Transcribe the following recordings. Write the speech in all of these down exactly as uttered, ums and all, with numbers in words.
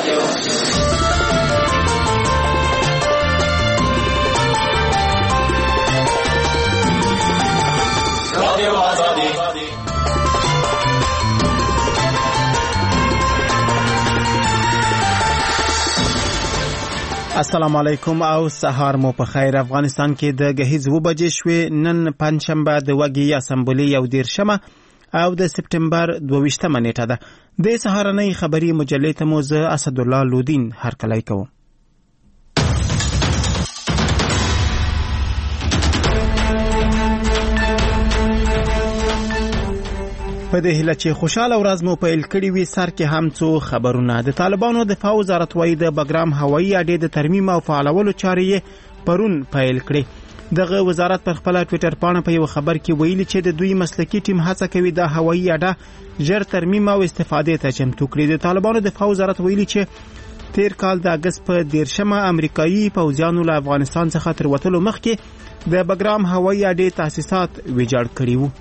السلام علیکم او سهار مو په خیر. افغانستان کې د گهیز و بجې شوې. نن پنځشنبه د وګړي اسمبلی یو دیرشمه او د سپټمبر دوه نیټه ده. د سهارنۍ خبری مجلې ته مو زه اسدالله لودین هرکلی کوم. په دې هیله چې خوشاله ورځ مو پیل کړې وي، سر کې هم څو خبرونه. د طالبانو دفاع وزارت وايي د بګرام هوایي اډې د ترمیم او فعالولو چارې پرون پیل کړې. دغه وزارت پر خپل ټوئیټر باندې په یو خبر کې ویلي چې د دوی مسلکي ټیم هڅه کوي د هوایي اډه ژر ترمیم او استفادې ته چمتو کړي. د طالبانو دفاع وزارت ویلي چې تیر کال د اگست په دیرشمه امریکایي پوځیانو له افغانستان څخه تر وتلو مخکې د بګرام هوایي اډې تاسیسات ویجاړ کړي وو.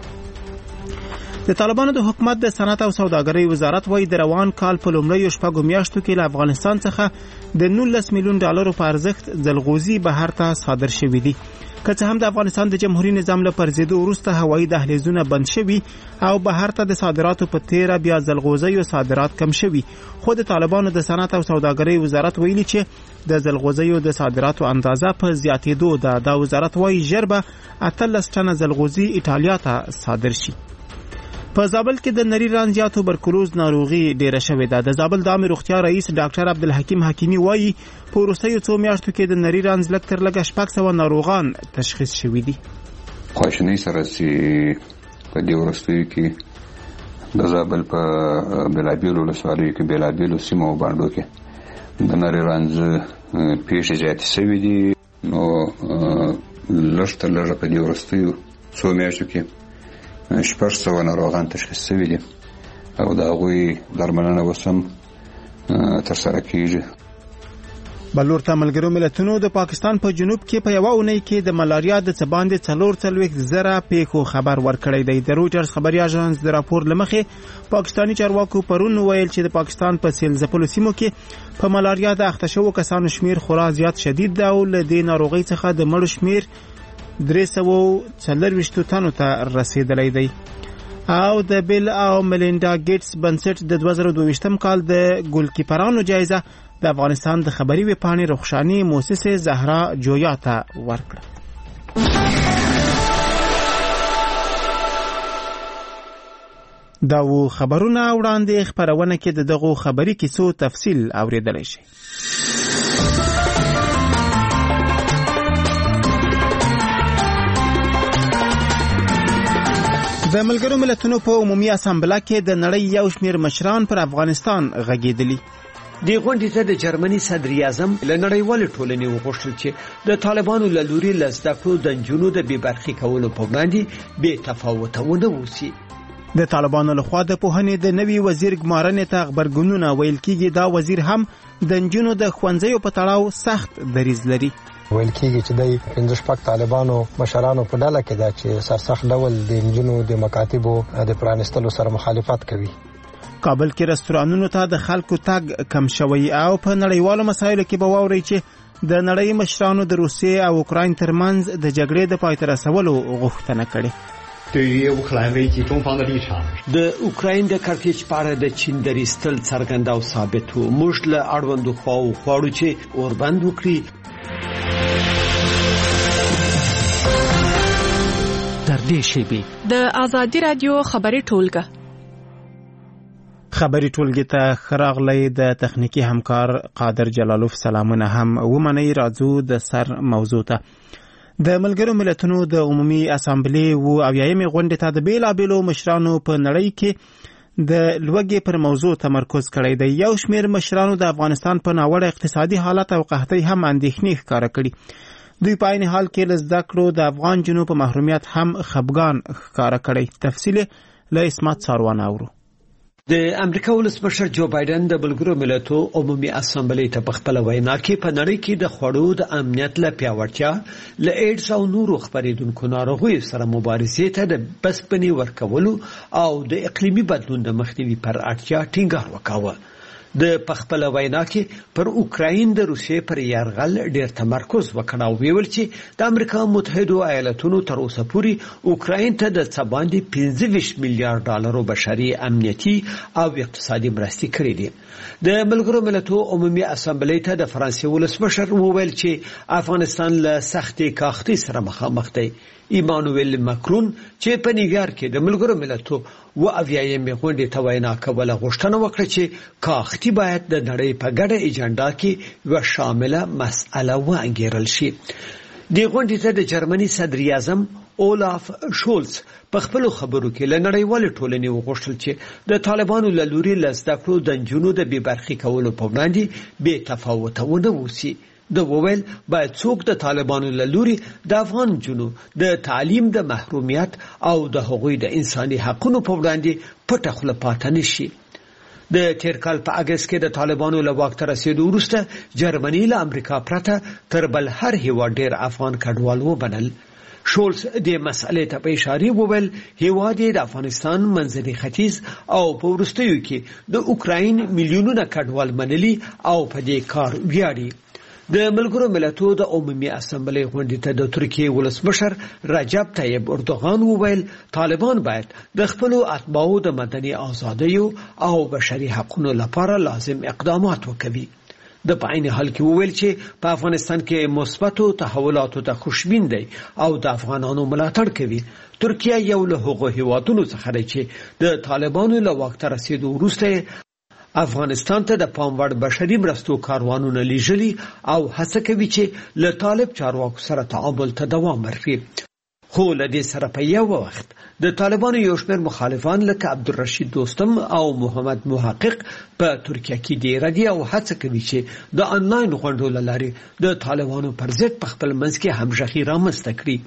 د طالبانو د حکومت د صنعت او سوداګرۍ وزارت وايي د روان کال په لومړیو شپږو میاشتو کې له افغانستان څخه د نولس میلیون ډالرو په ارزښت ځلغوزي بهر ته صادر شوي دي. که څه هم د افغانستان د جمهوریت نظام له پرځېدو وروسته هوایي دهلیزونه بند شوي او بهر ته د صادراتو په تیره بیا ځلغوزیو صادرات کم شوي، خو د طالبانو د صنعت او سوداګرۍ وزارت ویلي چې د ځلغوزیو د صادراتو اندازه په زیاتېدو ده. دا وزارت وايي ژر به اتلس ټنه ځلغوزي ایټالیا ته صادر شي. په زابل کې د نری رنځ یا توبرکلوز ناروغي ډیره شوې ده. د زابل د عامه روغتیا رئیس ډاکټر عبدالحکیم حکیمی وایي په وروستیو څو میاشتو کې د نری رنځ لږ تر لږه شپږ سوه ناروغان تشخیص شوي دي. خواشینۍ سره چې په دې وروستیو کې د زابل په بېلابېلو ولسوالیو کې بېلابېلو سیمو او بانډو کې د نری رنځ پیښې زیاتې شوې دي. نو لږ تر لږه په دې وروستیو څو میاشتو کې شپږ سوه ناروغان تشخیص شوي دي او د هغوی درملنه اوس هم ترسره کیږي. بلور ته ملګرو ملتونو د پاکستان په جنوب کې په یوه اونۍ کې د ملاریا د څه باندې څلور څلوېښت زره پیښو خبر ورکړی دی. د رویټرز خبري اژانس د راپور له مخې پاکستاني چارواکو پرون ویل چې د پاکستان په سیل ځپلو سیمو کې په ملاریا د اخته شوو کسانو شمیر خورا زیات شدید ده او له دې ناروغۍ څخه د مړو شمیر درې سوه څلرویشت تنو ته رسیدلی دی. او د بیل او ملینډا ګیټس بنسټ د دوه زره دوه کال د ګولکیپرانو جایزه د افغانستان د خبري ویبپاڼې رخشاني موسسې زهرا جویا ته ورکړه. دا و خبرونه وړاندې خبرونه کې د دغو خبري کیسو تفصیل اوریدلی شي. د ملګرو ملتونو په عمومي اسامبله کې د نړۍ یو شمېر مشران پر افغانستان غږېدلي. د غونډې ته د جرمني صدر اعظم له نړیوالې ټولنې وغوښتل چې د طالبانو له لوري له زده کړو د نجونو د بې برخې کولو په وړاندې بې تفاوته ونه اوسي. د طالبانو لخوا د پوهنې د نوي وزیر ګمارنې ته غبرګونونه ویل کېږي. دا وزیر هم د نجونو د ښوونځیو په تړاو سخت دریځ لري. ویل کېږي چې د پنځه شپږ طالبانو مشرانو په ډله کې ده چې سرسخت ډول د نجونو د مکاتبو د پرانستلو سره مخالفت کوي. کابل کې رستورانونو ته د خلکو تګ کم شوی او په نړیوالو مسایلو کې به واورئ چې د نړۍ مشرانو د روسیې او اوکراین ترمنځ د جګړې د پای ته رسولو غوښتنه کړې. 对于乌克兰危机中方的立场 د اوکراین د کړکېچ په اړه د چین دریځ تل څرګند او ثابت و. موږ له اړوندو خواو غواړو چې اوربند وکړي. تر دې شیبې د ازادي رادیو خبري ټولګه خبري ټولګه ته خراغلی د تخنیکی همکار قادر جلالوف سلامونه هم ومني. راځو د سر موضوع ته. د ملګرو ملتونو د عمومي اسامبلې و اویایمې غونډې ته د بیلابیلو مشرانو په نړۍ کې د لوږې پر موضوع تمرکز کړی دی. یو شمېر مشرانو د افغانستان په ناوړه اقتصادي حالت او قحطۍ هم اندېښنې ښکاره کړي. دوی په عین حال کې له زده کړو د افغان جنو په محرومیت هم خفګان ښکاره کړی. تفصیل له اسمت ساروان اورو. د امریکا ولسمشر جو بایدن د ملګرو ملتونو عمومي اسامبلې ته په خپل وینا کې په نړۍ کې د خوړو د امنیت له پیاوړتیا له ایډز او نورو خپرېدونکو ناروغیو سره مبارزې ته د بسپنې ورکولو او د اقلیمي بدلون د مخنیوي پر اړتیا ټینګار وکاوه. د پخپل وینا کې پر اوکراین د روسیې پر یرغل ډیر تمرکز وکړ او ویل چې د امریکا متحده ایالاتونو تر اوسه پورې اوکراین ته د څباندې پنځه ویشت میلیارډ ډالرو بشري امنیتي او اقتصادي مرستې کړې دي. د ملګرو ملتونو عمومي اسامبلې ته د فرانسې ولسمشر وویل چې افغانستان له سختې کاختي سره مخامخ دی. ایمانوئل ماکرون چې په نیویارک کې د ملګرو ملتونو و اویایمې غونډې ته وینا کوله غوښتنه وکړه چې کاختي باید د نړۍ په ګډه ایجنډا کې یوه شامله مسأله وانګیرل شي. د غونډې ته د جرمني صدر اعظم اولاف شولز په خپل خبرو کې له نړیوال ټولنې وغوښتل چې د طالبانو له لوري له زده کړو د نجونو د بې برخې کولو په وړاندې بې تفاوته ونه اوسي. د وویل باید څوک د طالبانو له لوري د افغان نجونو د تعلیم د محرومیت او د هغوی د انساني حقونو په وړاندې پټه خوله پاتې نشي. د تیر کال په اگست کې د طالبانو له واک ته رسیدو وروسته جرمني له امریکا پرته تر بل هر هیواد ډیر افغان کډوال وبلل. شولز د مسئلې ته په اشاره وویل هیواد د افغانستان منځني ختیځ او په وروستیو کې د اوکراین میلیونونه کډوال منلي او په دې کار ویاړي. د ملګرو ملتونو د عمومي اسامبلې غونډې ته د ترکیې ولسمشر رجب طیب اردوغان وویل طالبان باید د خپلو اتباعو د مدني ازادیو او بشري حقوقو لپاره لازم اقدامات وکړي. د په عین حال کې وویل چې په افغانستان کې مثبتو تحولاتو ته خوشبین دی او د افغانانو ملاتړ کوي. ترکیه یو له هغو هیوادونو څخه دی چې د طالبانو له واک ته رسیدو وروسته افغانستان ته د پام وړ بشري مرستو کاروانونه لیږلي او هڅه کوي چې له طالب چارواکو سره تعامل ته دوام ورکړي. خو له دې سره په یو وخت د طالبانو یو شمېر مخالفان لکه عبدالرشید دوستم او محمد محقق په ترکیه کې ډېر دي او هڅه کوي چې د انلاین غونډو له لارې د طالبانو پر ضد په خپل منځ کې همغږي رامنځته کړي.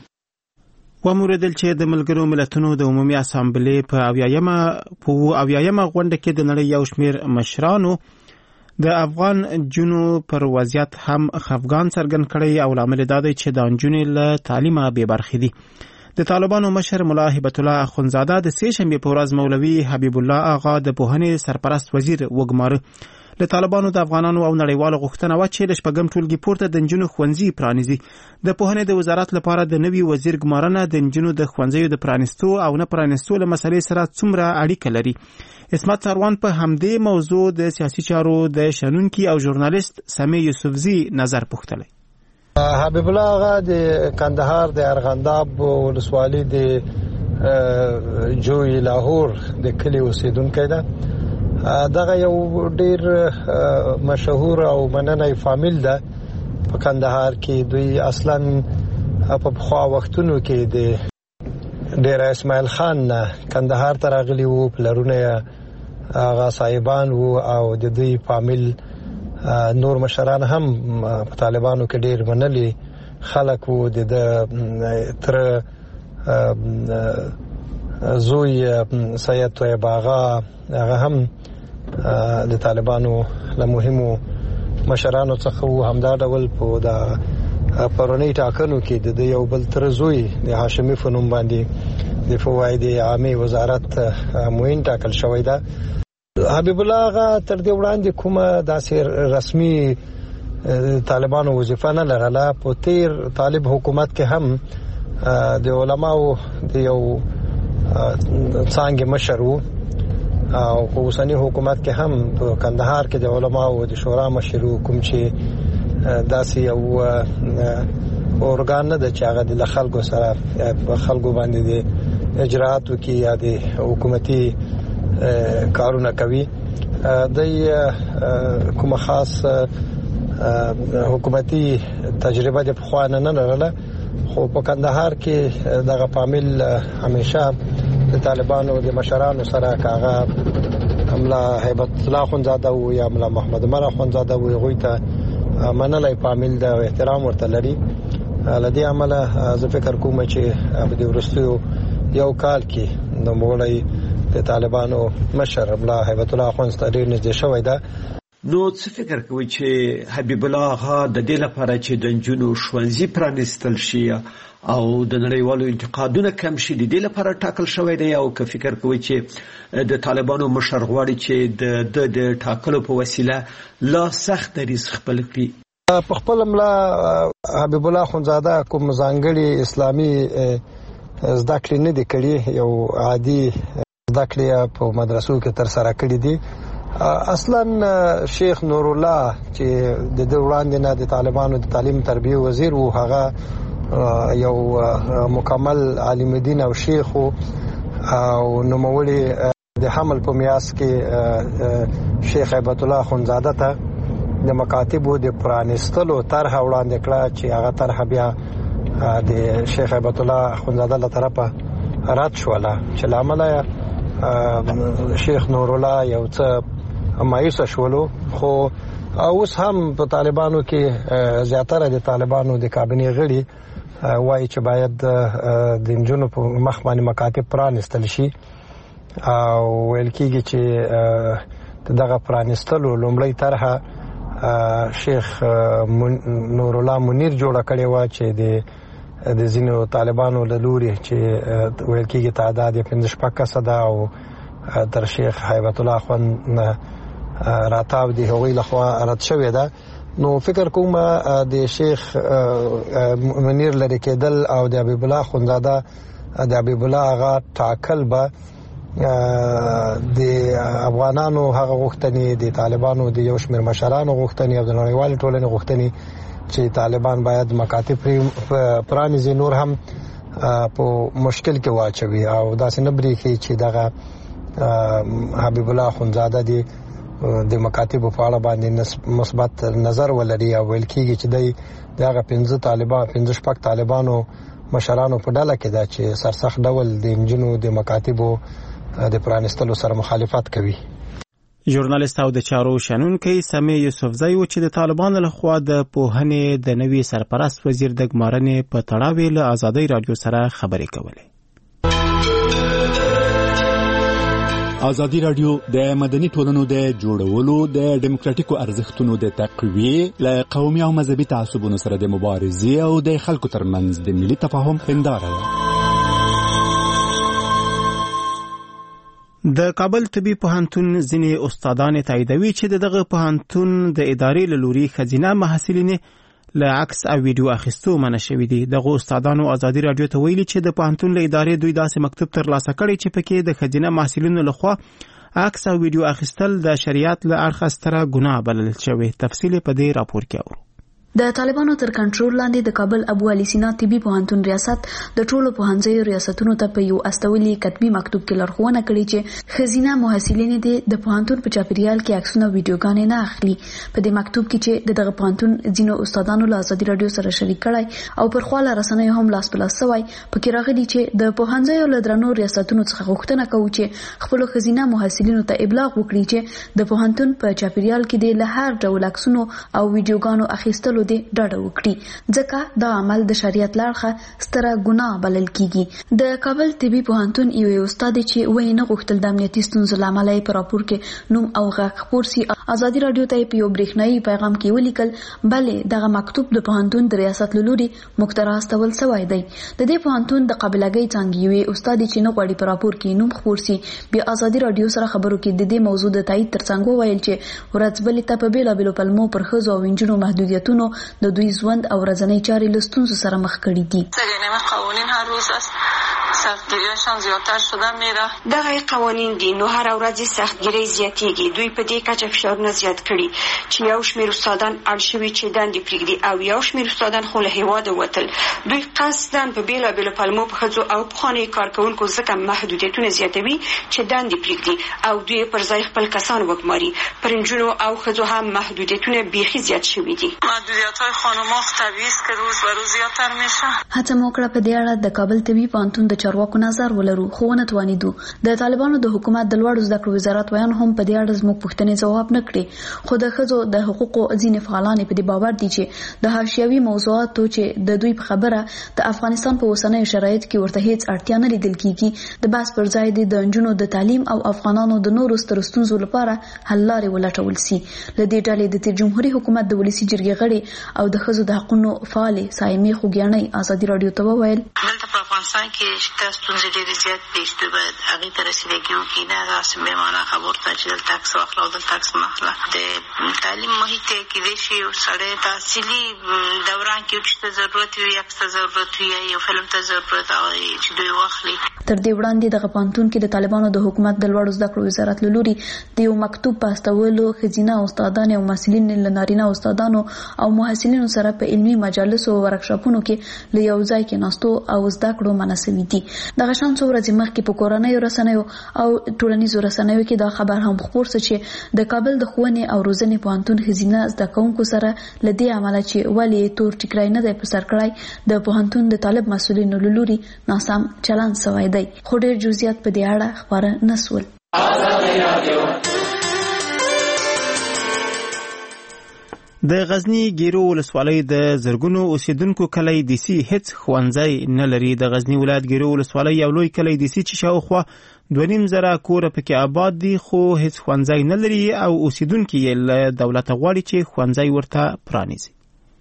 وموردل چې د ملګرو ملتونو د عمومي اسامبلې په اویایمه په اویایمه غونډه کې د نړۍ یو شمېر مشرانو د افغان جنو پر وضعیت هم خفګان څرګند کړی او لامل دا دی چې د نجونې له تعلیمه بې برخې دي. د طالبانو مشر ملا هبت الله اخونزاده د سې شنبې په ورځ مولوي حبیب الله آغا د پوهنې سرپرست وزیر وګماره. له طالبانو د افغانانو او نړیوالو غوښتنه وه چې له شپږم ټولګي پورته د نجونو ښوونځي پرانیزي. د پوهنې د وزارت لپاره د نوي وزیر ګمارنه د نجونو د ښوونځیو د پرانیستو او نه پرانیستو له مسلې سره څومره اړیکه لري. اسمت سروان په همدې موضوع د سیاسي چارو د شنونکي او ژورنالیست سمیع یوسفزي نظر پوښتلی. حبیب الله آغا د کندهار د ارغنداب ولسوالۍ د جوی لاهور د کلي اوسیدونکی ده. دغه یو ډیر مشهور او مننه فامیل ده په کندهار کې. دوی اصلا په پخوا وختونو کې د ډیر اسماعیل خان نه کندهار ته راغلي وو، پلرونه هغه صاحبان وو او د دوی فامیل نور مشران هم په طالبانو کې ډیر منلي خلک وو. د تر زوی سید طیب آغا هغه هم د طالبانو له مهمو مشرانو څخه وو. همدا ډول په د پرونی ټاکنو کې د یو بل تر زوی د هاشمي په نوم باندې د فواید عامه وزارت معین ټاکل شوی ده. حبیب الله آغا تر دې وړاندې کومه داسې رسمي طالبانو وظیفه نه لرله. په تیر طالب حکومت کې هم د علماو د یو څانګې مشر وو او په اوسنی حکومت کې هم په کندهار کې د علماو د شورا مشر وو، کوم چې داسې یو اورګان نه ده چې هغه د خلکو سره په خلکو باندې د اجراتو کې یا د حکومتي کارونه کوي. د کومه خاص حکومتي تجربه د پخوا نه نه لرله، خو په کندهار کې دغه فامیل همیشه د طالبانو د مشرانو سره کاغه ملا هیبت الله خونزاده او یا ملا محمد عمر خونزاده وي غوي ته منلای فامیل د احترام ورته لري. لدی عمله زه فکر کوم چې په دې ورستیو یو کال کې د مولای د طالبانو مشر ملا هیبت الله خونزاده ډیر نږدې شوی ده. نو څه فکر کوي چې حبیب الله آغا د دې لپاره چې د نجونو ښوونځي پرانیستل شي او د نړیوالو انتقادونه کم شي د دې لپاره ټاکل شوی دی، او که فکر کوي چې د طالبانو مشر غواړي چې د د ټاکلو په وسیله لا سخت دریځ خپل کړي؟ په خپل ملا حبیب الله اخوندزاده کوم ځانګړي اسلامي زده کړې نه دي کړې، یو عادي زده کړې په مدرسو کې تر سره کړې دي. اصلا شیخ نور الله چې د دې وړاندې نه د طالبانو د تعلیم تربیه وزیر وو، هغه یو مکمل عالم دین او شیخ او نوموړي د حمل په میاس کې شیخ هیبت الله اخوندزاده ته د مکاتبو د پرانیستلو طرح وړاندې کړه چې هغه طرح بیا د شیخ هیبت الله اخوندزاده له طرفه رد شوله، چې له امله شیخ نور الله یو څه مایوسه شولو. خو اوس هم په طالبانو کې زیاتره د طالبانو د کابینې غړي وایي چې باید د نجونو په مخ باندې مکاتب پرانیستل شي، او ویل کېږي چې دغه پرانیستلو لومړی طرحه شیخ نور الله منیر جوړه کړې وه چې د د ځینو طالبانو له لوري چې ویل کېږي تعداد یې پنځه شپږ کسه ده، او تر شیخ هیبت الله اخوند راتاو د هغوی لخوا رد شوې ده. نو فکر کوم د شیخ منیر لرې کېدل او د حبیب الله اخوندزاده د حبیب الله هغه ټاکل به د افغانانو هغه غوښتنې، د طالبانو د یو شمېر مشرانو غوښتنې او د نړیوالې ټولنې غوښتنې چې طالبان باید مکاتب پرانیزي نور هم په مشکل کې واچوي، او داسې نه برېښي چې دغه حبیب الله اخوندزاده دی د مکاتبو په اړه باندې مثبت نظر ولري، او ویل کېږي چې دی د هغه پنځه طالبان پنځه شپږ طالبانو مشرانو په ډله کې ده چې سرسخت ډول د نجونو د مکاتبو د پرانیستلو سره مخالفت کوي. ژورنالیست او د چارو شنونکی سمیع یوسفزی و چې د طالبانو لخوا د پوهنې د نوي سرپرست وزیر د ګمارنې په تړاو له آزادۍ رادیو سره خبرې کولې. آزادی رادیو د مدني ټولنو د جوړولو، د ډیموکراټیکو ارزښتونو د تقویې، له قومي او مذهبي تعصبونو سره د مبارزې او د خلکو ترمنځ د ملي تفاهم هنداره ده. د کابل طبي پوهنتون ځینې استادان تاییدوي چې دغه پوهنتون د ادارې له لوري ښځینه محصلینې له عکس او ویډیو اخیستو منع شوي دي. دغه استادانو ازادي رادیو ته ویلي چې د پوهنتون له ادارې دوی داسې مکتوب ترلاسه کړی چې پکې د ښځینه محصلینو لخوا عکس او ویډیو اخیستل د شریعت له اړخه ستره ګناه بلل شوی. تفصیل په دې راپور کې اورو. د طالبانو تر کنټرول لاندې د کابل ابو علي سینا طبي پوهنتون ریاست د ټولو پوهنځیو ریاستونو ته په یو استولي کتبي مکتوب کې لارښوونه کړې چې ښځینه محصلینې د پوهنتون په چاپیریال کې عکسونه او ویډیوګانې نه اخلي. په دې مکتوب کې چې دغه پوهنتون ځینو استادانو له آزادي رادیو سره شریک کړی او پر خواله رسنیو هم لاس په لاس شوی، پکې راغلي چې د پوهنځیو له درنو ریاستونو څخه غوښتنه کوي چې خپل ښځینه محصلینو ته ابلاغ وکړي چې د پوهنتون په چاپیریال کې د لهر ډول عکسونو او ویډیوګانو اخیستلو دی ډاډه وکړي، ځکه دا عمل د شریعت لارښه ستره ګناه بلل کیږي. د کابل طبي پوهنتون یو استاد چې وایي نه غوښتل د امنیتي ستونزو له امله په راپور کې نوم او غږ خپور سي، آزادي رادیو ته په یو برېښنایي پیغام کې ولیکل بلې دغه مکتوب د پوهنتون د ریاست له لوري مقترح استول شوی دی. د دې پوهنتون د قابلګۍ څانګې یو استاد چې نه غواړي په راپور کې نوم خپور سي بیا آزادي رادیو سره خبرو کې د دې موضوع د تایید ترڅنګ وویل چې ورځبلې ته په بیلابیلو پلمو پر ښځو او نجونو محدودیتونو د دوی ژوند او ورځنی چارې له ستونزو سره مخ کړي دي. قوانین هر روز است سختگیریشان زیادتر شده میره. دغه قوانین دي نو هر ورځ سختگیری زیاتېږي. دوی په دې کچه فشارونه زیات کړي چې یو شمېر استادان اړ شوي چې دندې پرېږدي او یو شمېر استادان خو له هېواده وتل. دوی قصداً په بېلابېلو پلمو په ښځو او پخوانیو کارکوونکو ځکه محدودیتونه زیاتوي چې دندې پرېږدي او دوی پر ځای خپل کسان وګماري. پر نجونو او ښځو هم محدودیتونه بیخي زیات شوي دي. محدودیت‌های خانم‌ها طبیعي است که روز به روز زیاتر میشه. هڅه مو کړه په دې اړه د کابل طبي پوهنتون د چارواکو نظر ولرو خو ونه توانیدو. د طالبانو د حکومت د لوړو زده کړو وزارت ویان هم په دې اړه زموږ پوښتنې ځواب نه کړي، خو د ښځو د حقوقو ځینې فعالان په دې باور دي چې د حاشیوي موضوعاتو چې د دوی په خبره د افغانستان په اوسنیو شرایطو کې ورته هیڅ اړتیا نه لیدل کیږي، د بحث پر ځای د نجونو د تعلیم او افغانانو د نورو سترو ستونزو لپاره حل لارې ولټول سي. له دې ډلې د تیر جمهوریت حکومت د ولسی جرګې غړي او د ښځو د حقوقو فعالې سایمې خوګیانۍ ازادي رادیو ته وویل دلته په افغانستان کې شته ستونزې ډېرې زیات دي چې باید هغې ته رسیدګي وکړي، نه داسې بې معنا خبرو ته چې دلته عکس واخله او دلته عکس مه اخله. د تعلیم محیط کې کیدای شي یو سړی تحصیلي دوران کې چې ته ضرورت وي، عکس ته ضرورت وي، یو فلم ته ضرورت وي چې دوی واخلي. تر دې وړاندې دغه پوهنتون کې د طالبانو د حکومت د لوړو زده کړو وزارت له لوري د یو مکتوب په استولو ښځینه استادان او محصلین له نارینه استادانو او محصلینو سره په علمي مجالسو او ورکشاپونو کې له یو ځای کې ناستو او زده کړو منع شوي دي. دغه شان څو ورځې مخکې په کورنیو رسنیو او ټولنیزو رسنیو کې دا خبر هم خپور شو چې د کابل د ښوونې او روزنې پوهنتون ښځینه زده کوونکو سره له دې امله چې ولې تور ټیکری نه دی په سر کړی د پوهنتون د طالب مسؤلینو له لوري ناسم چلند شوی دی، خو ډېر جزئیات په دې اړه خبره نه سول. د غزنی ګیرو ولسوالۍ د زرګونو اوسیدونکو کلی دیسی هیڅ ښوونځی نه لري. د غزنی ولایت ګیرو ولسوالۍ یو لوی کلی دیسی چې شاوخوا دوه نیم زره کوره پکې آباد دي، خو هیڅ ښوونځی نه لري او اوسیدونکي یې له دولته غواړي چې ښوونځی ورته پرانیزي.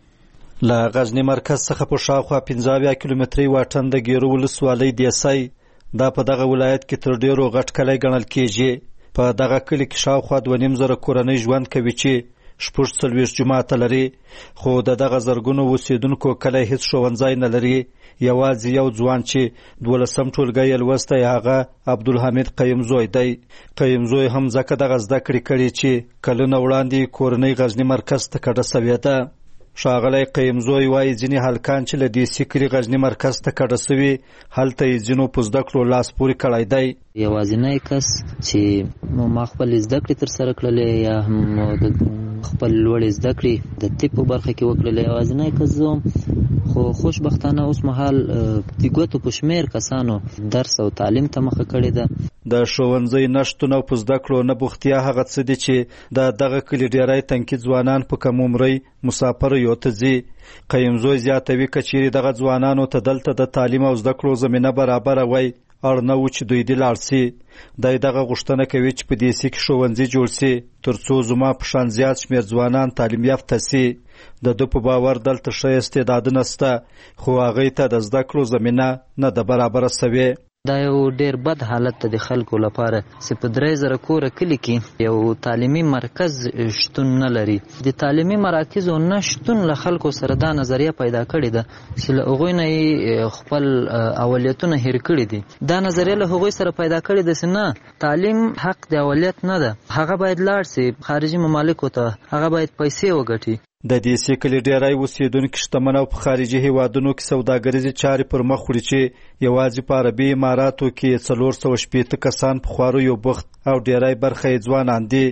له غزنی مرکز څخه په شاوخوا پنځه اویا کیلومتري واټن د ګیرو ولسوالۍ دیسی دا په دغه ولایت کې تر ډیرو غټ کلی ګڼل کیږي. په دغه کلي کې شاوخوا دوه نیم زره کورنۍ ژوند کوي چې شپږ څلوېښت جوماته لري، خو د دغه زرګونو اوسیدونکو کلی هیڅ ښوونځی نه لري. یوازې یو ځوان چې دولسم ټولګی یې لوستی هغه عبدالحمید قیمزوی دی. قیمزوی هم ځکه دغه زده کړې کړي چې کلونه وړاندې کورنۍ غزني مرکز ته کډه سوې ده. ښاغلی قیمزوی وایي ځینې هلکان چې له دیسي کلي غزني مرکز ته کډه سوي هلته یې ځینو په زده کړو لاس پورې کړی دی. یوازینی کس چې ما خپل زده کړې ترسره کړلې یا هم د خپل لوړې زده کړې د طب په برخه کې وکړلې یوازینی کس زه وم، خو خوشبختانه اوس مهال د ګوتو په شمېر کسانو درس او تعلیم ته مخه کړې ده. د ښوونځي نشتون او په زده کړو نه بوختیا هغه څه دي چې د دغه کلي ډېری تنکي ځوانان په کم عمرۍ مسافریو ته ځي. قیمزوی زیاتوي که چیرې دغه ځوانانو ته دلته د تعلیم او زده کړو زمینه برابره وای اړ نه و چې دوی دې لاړ سي. دی دغه غوښتنه کوي چې په دیسي کې ښوونځي جوړ سي تر څو زما په شان زیات شمېر ځوانان تعلیم یافته سي. د ده په باور دلته ښه استعدادونه شته، خو هغوی ته د زده کړو زمینه نه ده برابره سوې. دا یو ډیر بد حالت د خلکو لپاره چې په درې زره کوره کلي کې یو تعلیمي مرکز شتون نه لري. د تعلیمي مراکزو نه شتون له خلکو سره دا نظریه پیدا کړې ده چې له هغوی نه خپل اولیتونه هیر کړي دي. دا نظریه له هغوی سره پیدا کړې ده چې نه، تعلیم حق د اولیت نه ده، هغه باید لاړ سي خارجي ممالکو ته، هغه باید پیسې وګټي. د دیسي کلي ډېری اوسیدونکي شتمن او په خارجي هیوادونو کې سوداګریزې چارې پر مخ وړي چې یوازې په عربي اماراتو کې څلور سوه شپېته کسان په خواریو بوخت او ډېری برخه یې ځوانان دي.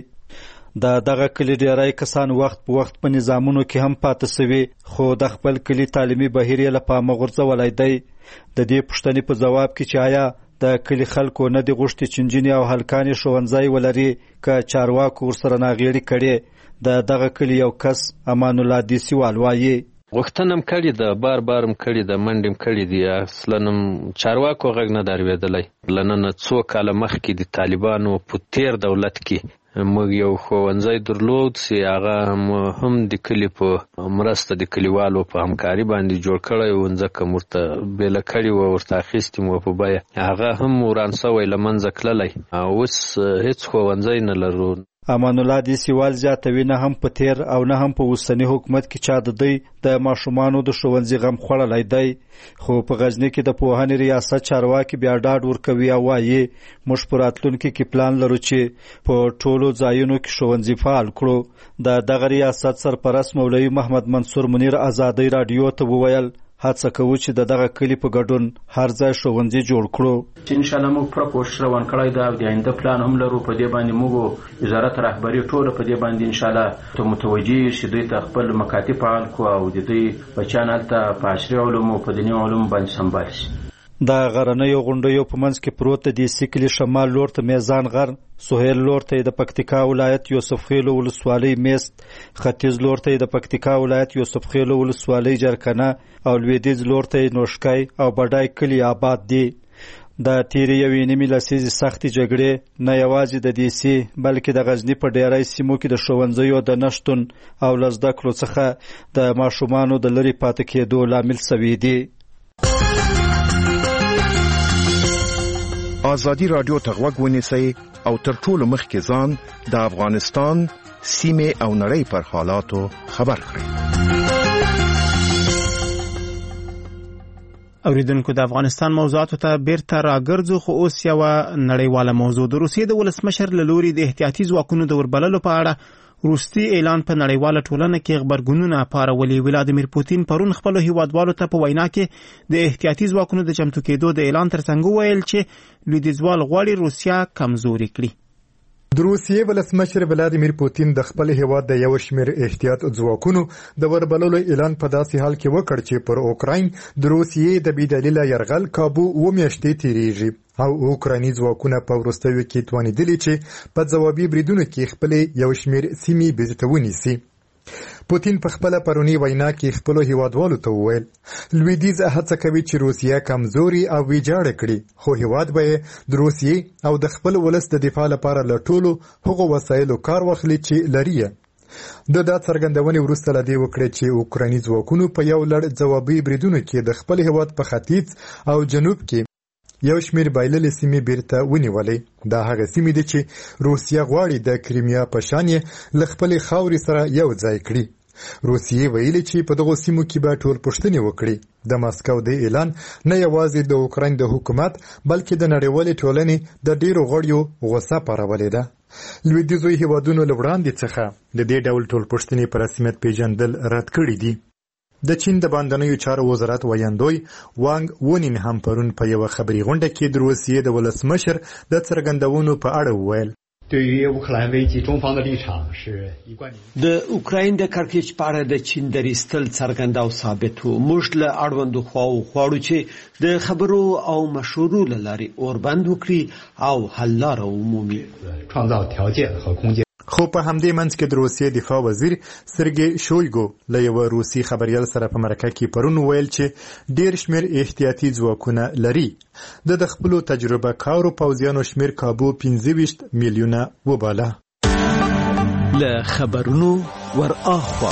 د دغه کلي ډېری کسان وخت په وخت په نظامونو کې هم پاته سوي، خو د خپل کلي تعلیمي بهیر یې له پامه غورځولی دی. د دې پوښتنې په جواب کې چې آیا د کلي خلکو نه دي غوښتي چې نجونې او هلکان یې ښوونځی ولري که چارواکو ورسره ناغېړي کړې. د دغه کلي یو کس امان الله دیسیوال وایي غوښتنه م کړې ده، بار بار م کړې ده، منډې م کړې دي، اصلا م چارواکو غږ نه دی اورېدلی. له ننه څو کاله مخکې د طالبانو په تیر دولت کې موږ یو ښوونځی درلود چې هغه هم د کلي په مرسته د کلیوالو په همکاري باندې جوړ کړی و، ځکه م ورته بېله کړې وه، ورته اخیستې م په بیه، هغه هم وران سوی له منځه تللی. اوس هېڅ ښوونځی نه لرو. امان الله دیسیوال زیاتوي نه هم په تیر او نه هم په اوسني حکومت کې چا د دوی د ماشومانو د ښوونځي غم خوړلی دی. خو په غزني کې د پوهنې ریاست چارواکي بیا ډاډ ورکوي او وایي موږ په راتلونکي کې پلان لرو چې په ټولو ځایونو کې ښوونځي فعال کړو. د دغه ریاست سرپرست مولوي محمد منصور منیر ازادۍ راډیو ته وویل هڅه کوو چې د دغه کلي په ګډون هر ځای ښوونځي جوړ کړو. چې انشاءالله موږ پوره کوشش روان کړی ده او د آینده پلان هم لرو. په دې باندې موږ وزارت رهبري ټوله په دې باندې انشاءالله ته متوجه شي، دوی ته خپل مکاتب فعال کړو او د دوی بچیان هلته په عصري علومو په دیني علومو باندې سمبال شي. د غرنیو غونډیو په منځ کې پروت د دې سیکلي شمال لور ته میزان غر، سهیل لور ته د پکتیکا ولایت یوسف خیلو ولسوالۍ میست، ختیځ لور ته د پکتیکا ولایت یوسف خیلو ولسوالۍ جرکنه او لویدیځ لور ته نوشکای او بډای کلی آباد دي. د تیرې یوې نیمې لسیزې سختې جګړې نه یوازې د دې سي بلکې د غزني په ډیری سیمو کې د ښوونځیو د نشتون او له زده کړو څخه د ماشومانو د لرې پاتې کېدو لامل سوي دي. ازادي راډیو ته غوږ ونیسئ او تر ټولو مخکې ځان د افغانستان سیمې او نړۍ پر حالاتو خبر کړئ. اوریدونکو د افغانستان موضوعاتو ته بیرته راګرځو، خو اوس یو نړیواله موضوع. د روسیې د ولسمشر له لوري د احتیاطي ځواکونو د وربللو په اړه وروستي اعلان په نړیواله ټولنه کې غبرګونونه پارولي. ولادیمیر پوتین پرون خپلو هیوادوالو ته په وینا کې د احتیاطي ځواکونو د چمتو کېدو د اعلان ترڅنګ وویل چې لویدیځوال غواړي روسیا کمزوري کړي. د روسیې ولسمشر ولادیمیر پوتین د خپل هیواد د یو شمېر احتیاط ځواکونو د وربللو اعلان په داسې حال کې وکړ چې پر اوکراین د روسیې د بې دلیله یرغل کابو اوه میاشتې تیریږي او اوکرایني ځواکونه په وروستیو کې توانېدلي چې په ځوابي بریدونو کې خپلې یو شمېر سیمې بیرته ونیسي. پوتین په خپل پرونی وینا کې خپل هیوادوالو ته وویل لویدیځ هڅه کوي چې روسیا کمزوري او ویجاړه کړي، خو هیواد به د روسیې او د خپل ولس د دفاع لپاره له ټولو هغو وسایلو کار واخلي چې لري. د دا څرګندونې وروسته له دې وکړه چې اوکرایني ځواکونو په یو لړ ځوابي بریدونو کې د خپل هیواد په ختیځ او جنوب کې یو شمېر بایللې سیمې بیرته ونیولې. دا هغه سیمې دي چې روسیا غواړي د کریمیا په شان یې له خپلې خاورې سره یو ځای کړي. روسیې ویلي چې په دغو سیمو کې به ټول پوښتنې وکړي. د ماسکو د اعلان نه یوازې د اوکراین د حکومت بلکې د نړیوالې ټولنې د ډیرو غړیو غوسه پارولې ده. لویدیځو هیوادونو له وړاندې څخه د دې ډول ټول پوښتنې په رسمیت پیژندل رد کړي دي. د چین د باندنیو چارو وزارت ویاندوی وانګ وونین هم پرون په یو خبري غونډه کې د روسیې د ولسمشر د څرګندونو په اړه وویل 对于乌克兰危机，中方的立场是一贯。 د اوکراین د کړکېچ په اړه د چین دریستل څرګند او ثابت وو. موږ له اړوندو خواو غواړو چې د خبرو او مشورو له لارې اوربند وکړي او حل لاره ومومي. 创造条件和空间。 خو په همدې منځ کې د روسیې دفاع وزیر سرګی شویګو له یو روسي خبريال سره په مرکه کې پرون ویل چې ډیر شمیر احتیاطي ځواکونه لري. د خپلو تجربه کارو پوځیانو شمیر کابو پنځه ویشت میلیونه وباله. له خبرونو ور اخوا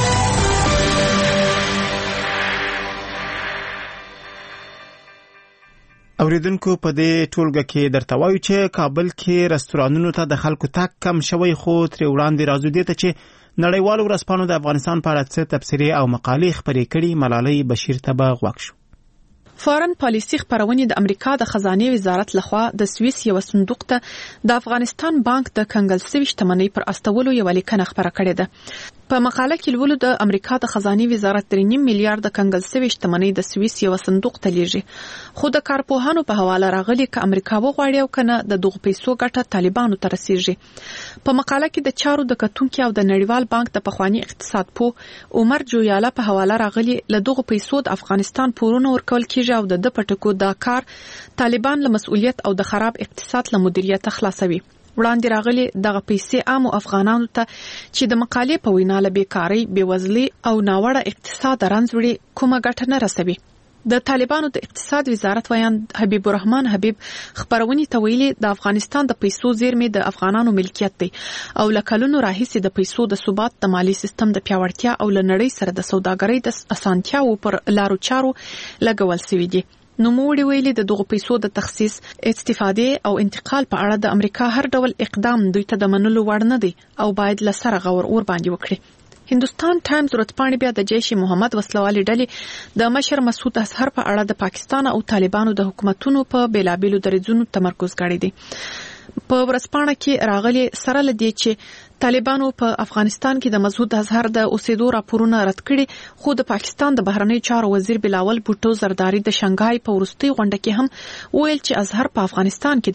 اوریدونکو په دې ټولګه کې درته وایو چې کابل کې رستورانونو ته د خلکو تګ کم شوی، خو تر وړاندې راځو دې ته چې نړیوالو ورځپاڼو د افغانستان په اړه څه تبصرې او مقالې خپرې کړي. ملالۍ بشیر ته به غوږ شو. فارن پالیسي خبرونه د امریکا د خزانه وزارت لخوا د سویس یو صندوق ته د افغانستان بانک د کنګل سوي شتمنۍ پر استولو یو لیکنه خبره کړې ده. په مقاله کې ولولو د امریکا د خزانه وزارت درې نیم میلیارډ د کنګل سوي شتمنۍ د سویس یو صندوق ته لیږي، خو د کارپوهانو په حواله راغلي ک امریکا وغواړي او کنه د دغه پیسو ګټه طالبانو ته رسیږي. په مقاله کې د چارو د کتونکو او د نړیوال بانک د پخوانی اقتصاد پو عمر جویاله په حواله راغلي له دغه پیسو د افغانستان پورونه ورکول کیږي او د پټکو دا کار طالبان له مسؤلیت او د خراب اقتصاد له مدیریت خلاصوي. وړاندې راغلي دغه پیسې عام افغانانو ته چې د مقالې په وینا له بیکاری، بیوزلي او ناوړه اقتصاد رنځ وړي کومه ګټه نه رسوي. د طالبانو د اقتصاد وزارت ویاند حبیب الرحمن حبیب خبرونې ته ویلي د افغانستان د پیسو زیرمې د افغانانو ملکیت دی او لکلونو راهیسې د پیسو د ثبات، د مالی سیستم د پیاوړتیا او لنړۍ سره د سوداګرۍ د اسانتیاو پر لارو چارو لګول شوی دی. نو موږ ویلي د دغه پیسو د تخصیص، استفاده او انتقال په اړه د امریکا هر ډول اقدام دوی ته د منلو وړ نه دی او باید له سره غور ور باندې وکړي. هندوستان ټایمز ورځپاڼې بیا د جیش محمد وسلوالي ډلې د مشر مسعود اظهر په اړه د پاکستان او طالبانو د حکومتونو په بیلابیلو دریځونو تمرکز کړی دی. په ورځپاڼه کې راغلي سره لدی چې طالبانو په افغانستان کې د مسعود اظهر د اوسېدو راپورونه رد کړي، خو د پاکستان د بهرنی چارو وزیر بلاول بوټو زرداری د شنګهای په ورستي غونډه کې هم ویل چې اظهر په افغانستان کې دی.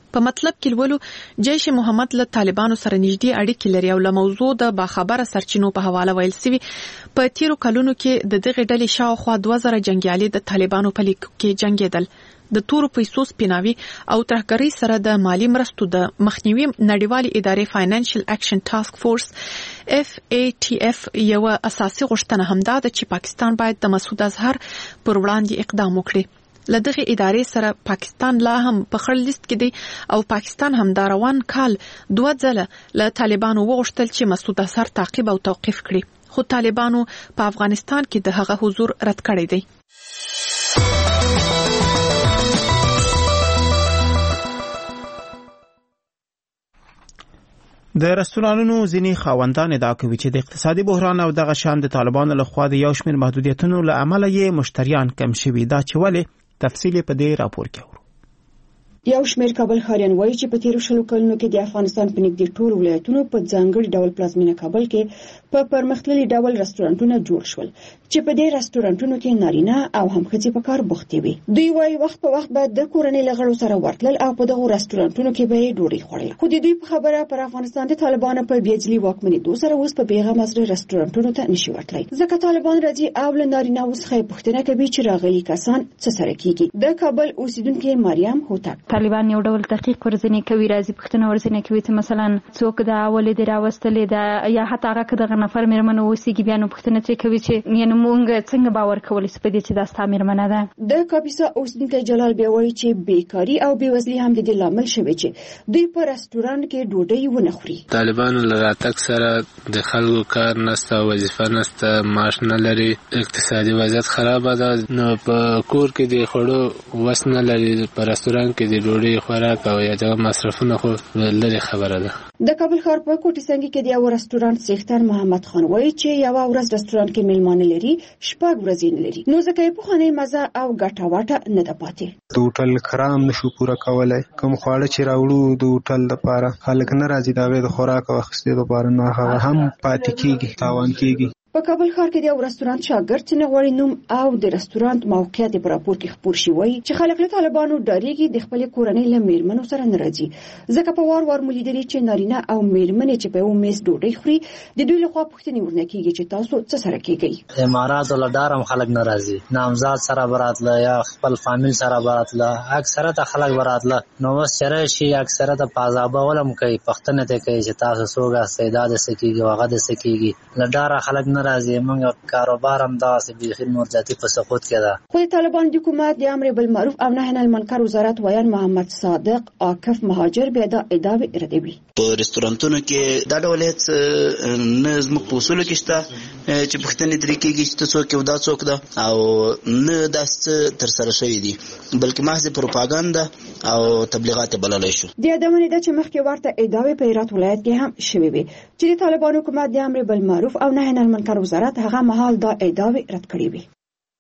په مطلب کې ولولو جیش محمد له طالبانو سره نږدې اړیکې لري او له موضوع د باخبره سرچینو په حواله ویل سوي په تیرو کلونو کې د دغه ډلې شاوخوا دوه زره جنگیالي د طالبانو په لیک کې جنگیدل. د تورو پیسو سپیناوي او ترهګرۍ سره د مالی مرستو د مخنیوي نړیوالې ادارې فاینانشل اکشن ټاسک فورس اف ای ټي اف یو اساسي غوښتنه همدا ده چې پاکستان باید د مسعود اظهر پر وړاندې اقدام وکړي. لدغه ادارې سره پاکستان لا هم په خړ لیست کې دی او پاکستان هم دا روان کال دوه ځله له طالبانو وغوښتل چې مسعود اظهر تعقیب او توقیف کړي، خو طالبانو په افغانستان کې د هغه حضور رد کړی دی. د رستورانونو ځینې خاوندان ادعا کوي چې د اقتصادي بحران او دغه شان د طالبانو لخوا د یو شمېر محدودیتونو له امله یې مشتریان کم شوي. دا چې ولې تفصیل په دې راپور کې اورو. یو شمېر کابل ښاریان وایي چې په تیرو شلو کلونو کې د افغانستان په نږدې ټولو ولایتونو په ځانګړي ډول پلازمینه کابل کې په پرمختللي ډول رستورانتونه جوړ شول چې په دې رستورانتونو کې نارینه او هم ښځې په کار بوختې وي. دوی وایي وخت په وخت باید د کورنۍ له غړو سره ورتلل او په دغو رستورانتونو کې به یې ډوډۍ خوړل. خو د دوی په خبره پر افغانستان د طالبانو په بیجلي واکمنېدو سره اوس په بیغمه زړه رستورانتونو ته نشي ورتلی، ځکه طالبان راځي او له نارینه‌و څخه پوښتنه کوي چې راغلي کسان څه سره کیږي. د کابل اوسیدونکې مریم هوتک طالبان یو ډول تحقیق ورځنی کوي، راځي پوښتنه ورځنی کوي چې مثلا څوک دا ولې د راوستلې دا یا حتی هغه کدغه نفر مېرمن اوسېږي بیا نو پوښتنه چې کوي چې یعنی مونږ څنګه باور کولی سو په دې چې دا ستا مېرمنه ده. د کاپیسا اوسیدونکی جلال بیا وایي چې بیکاري او بېوزلي هم د دې لامل شوی چې دوی په رستوران کې ډوډۍ ونه خوري. طالبانو له راتګ سره د خلکو کار نشته، وظیفه نشته، معاش نه لري، اقتصادي وضعیت خرابه ده، نو په کور کې د خوړو وس نه لري، په رستوران کې د ډوډۍ خوراک او یا د مصرفونو خو لري خبره ده. د کابل ښار په کوټي سنگي کې د یو رستورانت څښتن محمد خان وایي چې یو ورځ رستورانت کې میلمانه لري، شپږ ورځې نه لري، نو ځکه په خانه مزه او ګټه واټه نه ده پاتې. د هوټل کرام نشو پوره کولای، کوم خواړه چې راوړو د هوټل لپاره خلک نه راځي دا د خوراک او اخیستلو لپاره نه هغه هم پاتې کیږي، تاوان کیږي. په کابل ښار کې د یو رستورانت شاګرد چې نه غواړي نوم او د رستورانت موقعیت په راپور کې خپور شي وایي چې خلک له طالبانو ډاریږي د خپل کورنۍ له میرمنو سره نه راځي، ځکه په وار وار مولیدلي چې نارینه او میرمنې چې په یو میز ډوډۍ خوري د دوی لخوا پوښتنې ورنه کیږي چې تاسو څه سره کیږئ. امارات ول ډارم خلک نه راځي، نامزاد سره براتله یا خپل فامیل سره براتله، اکثره خلک براتله، نو وس چره شي اکثره په عذاب ولم کوي، پښتنه ته کوي چې تاسو څوګه استعداد سکیږي واغه د سکیږي، له ډاره خلک نه راځي. موږ کاروبار هم داسې بيخي نور ذاتي په سقوط کې ده. خو د طالبان د حکومت د امر بالمعروف او نهي عن المنکر وزارت ویان محمد صادق عاکف مهاجر به دا ادعا ردوي. په رستورانتونو کې دا ډول هیڅ نه زموږ په اصولو کې شته چې پوښتنې ترې کېږي چې څوک یو دا څوک ده او نه داسې تر سره شوي دي، بلکې محض پروپاګاندا او تبلیغات بللی شو. د یادونې ده چې مخکې ورته ادعاوې په هرات ولایت کې هم شوې وي چې د طالبان حکومت د امر بالمعروف او نهي عن المنکر وزارت هغه مهال دا ادعاوې رد کړې وي.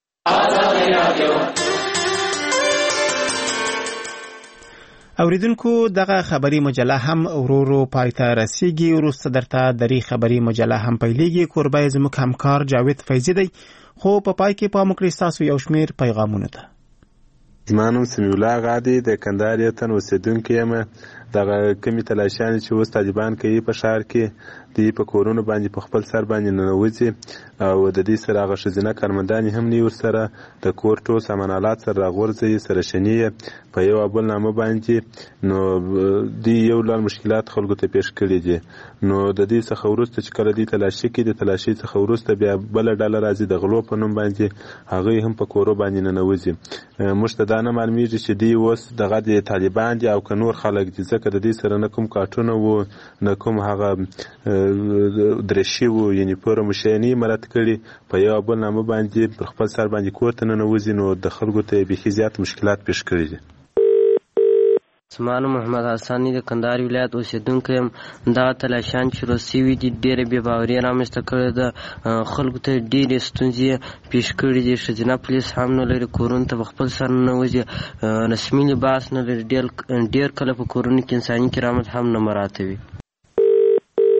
اوریدونکو دغه خبری مجله هم ورورو پایته رسیږي، وروسته درته دری خبری مجله هم پیلېږي. کوربه زموږ همکار جاوید فیضی دی، خو په پای کې پام وکړئ تاسو یو شمیر پیغامونه ته. زما نوم سمیع الله غا دی، د کندهار یو تن اوسېدونکی یم. دغه کمی تلاشیانې چې اوس طالبان کوي په ښار کې دوی په کورونو باندې په خپل سر باندې ننوځي او د دې سره هغه ښځینه کارمندانې هم نه ورسره د کور ټول سامان آلات سره راغورځوي، سره شني په یو بل نامه باندې، نو دوی یو لړ مشکلات خلکو ته پیښ کړي دي. نو د دې څخه وروسته چې کله دوی تلاشي کوي، د تلاشي څخه وروسته بیا بله ډله راځي د غلو په نوم باندې، هغوی هم په کورو باندې ننوځي. موږ ته دا نه معلومیږي چې دوی اوس دغه د طالبان دي او که نور خلک دي، ځکه د دې سره نه کوم کارټونه وو نه کوم هغه درشي وو، یعنې پوره مشیانې مراد کړي په یو بل نامه باندې پر خپل سر باندې کور ته ننوځي، نو د خلکو ته بیخي زیات مشکلات پیښ کړي دي. زما نوم محمد حسن دی، د کندهار ولایت اوسېدونکی یم. دا تلاشیان چې شروع سوي دي ډېره بې باوري رامنځته کړې ده، خلکو ته ډېرې ستونزې پیښ کړي دي. ښځینه پولیس هم نه لري، کورونو ته په خپل سر ننوځي، رسمي لباس نه لري، ډېر کله په کورونو کې انساني کرامت هم نه مراعتوي.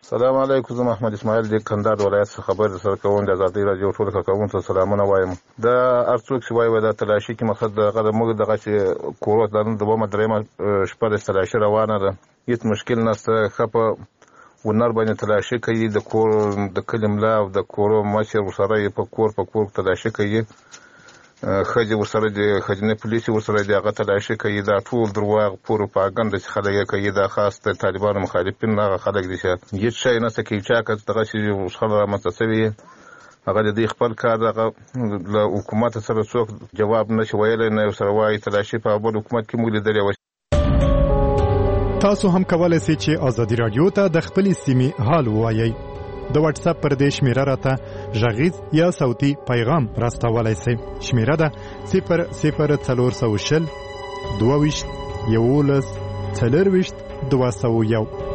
السلام علیکم، زه محمد اسماعیل د کندهار ولایت څخه خبر سره کوم. د ازادي راډیو ټول کارکونکو ته سلامونه وایم. د ارڅوک چې وایي د تلاشي کې مقصد د موږ دغه چې کورو د دومره درېمه شپه د تلاشي روانه ده، هیڅ مشکل نشته. خپه ونر باندې تلاشي کوي، د کور د کلي ملا او د کورو مشر ورسره په کور په کور تلاشي کوي، خځې ورسره د ښځینه پولیسې ورسره د هغه تلاشي کوي. دا ټول درواغ پروپاګنډه چې خلک یې کوي، دا خاص د طالبانو مخالفین هغه خلک دي چې هېڅ شی نشته کوي. چا که دغه چې شخړه رامنځته شوې هغه د دوی خپل کار دغه له حکومت سره څوک جواب نشي ویلی، نه یو سره وایي تلاشي په بل حکومت کې موږ لیدلې وه. تاسو هم کولای شئ چې ازادي راډیو ته د خپلې سیمې حال ووایئ. د واتس اپ پر دې شمیره راته غږیز یا صوتي پیغام راستولای شئ. شمیره ده صفر صفر څلور سوه شل دوه ویشت یولس څلور ویشت دوه سوه یو.